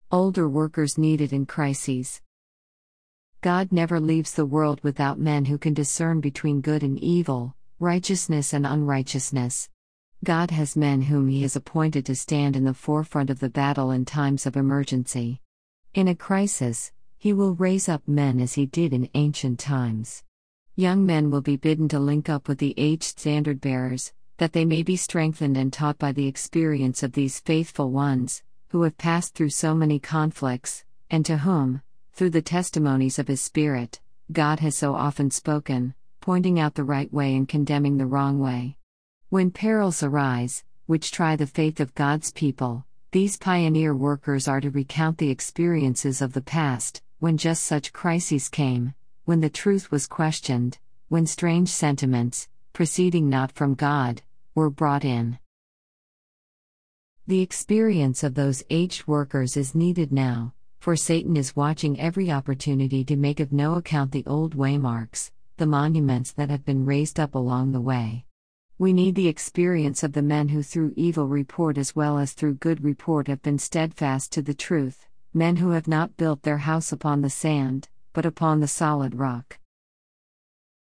Older workers needed in crises. God never leaves the world without men who can discern between good and evil, righteousness and unrighteousness. God has men whom He has appointed to stand in the forefront of the battle in times of emergency. In a crisis, He will raise up men as He did in ancient times. Young men will be bidden to link up with the aged standard-bearers, that they may be strengthened and taught by the experience of these faithful ones, who have passed through so many conflicts, and to whom, through the testimonies of His Spirit, God has so often spoken, pointing out the right way and condemning the wrong way. When perils arise, which try the faith of God's people, these pioneer workers are to recount the experiences of the past, when just such crises came, when the truth was questioned, when strange sentiments, proceeding not from God, were brought in. The experience of those aged workers is needed now, for Satan is watching every opportunity to make of no account the old waymarks, the monuments that have been raised up along the way. We need the experience of the men who through evil report as well as through good report have been steadfast to the truth, men who have not built their house upon the sand, but upon the solid rock.